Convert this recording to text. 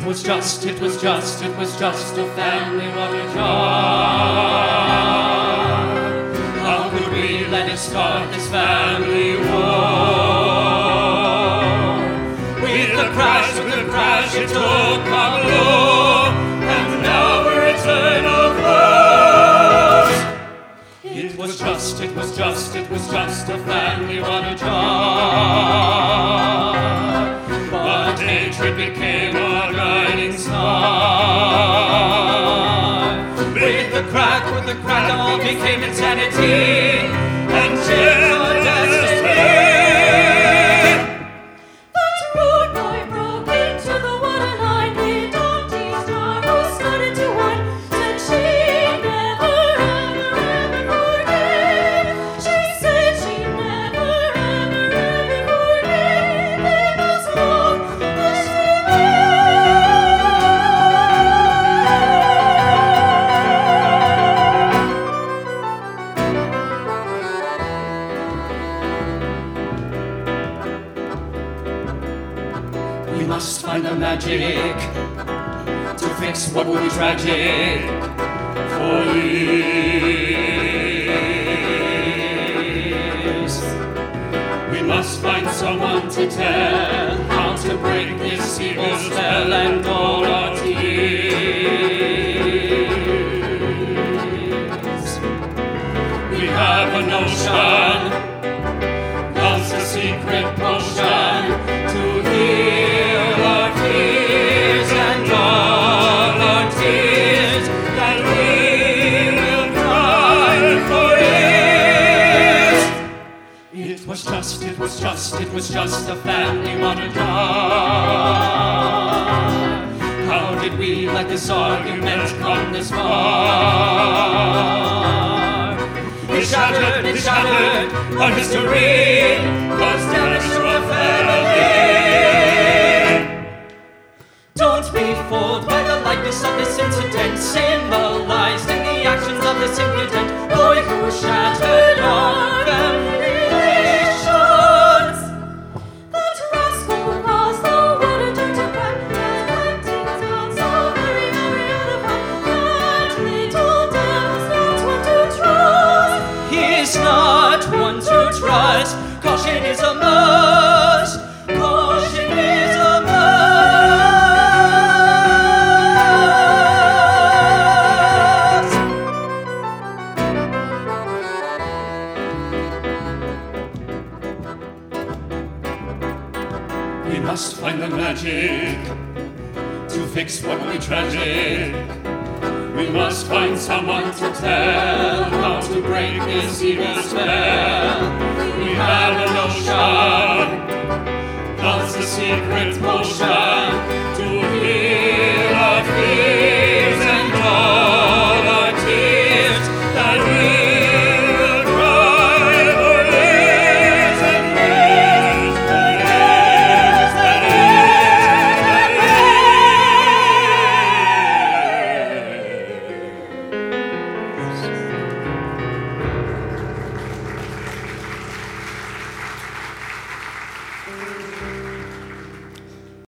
It was just a family, what a joy. How could we let it start this family war? With the crash, it took our blow, and now we're eternal foes. It was just a family, what a joy. But hatred became our guiding star. With the crack, all became insanity, and tears our destiny. That road boy broke into the waterline. The Dante star who started to whine said she never, ever, ever forgave. She said she never, ever, ever forgave him as long as she We must find the magic to fix what will be tragic for years. We must find someone to tell how to break this evil spell and all our tears. We have a notion, love's a secret potion to heal our fears and all our tears, that we will cry for years. It was just a family, what a joy. How did we let this argument come this far? It shattered our history, caused damage to our family. Don't be fooled by the likeness of this incident, symbolized in the actions of this impudent boy who shattered our family relations. That rascal caused the water to crack. That captain's gone so very, very out of hand. That little devil's not one to trust. He's not one to trust. Caution is a must. Caution is a must. We must find the magic to fix what will be tragic. We must find someone to tell how to break this evil spell. We have a notion, love's the secret potion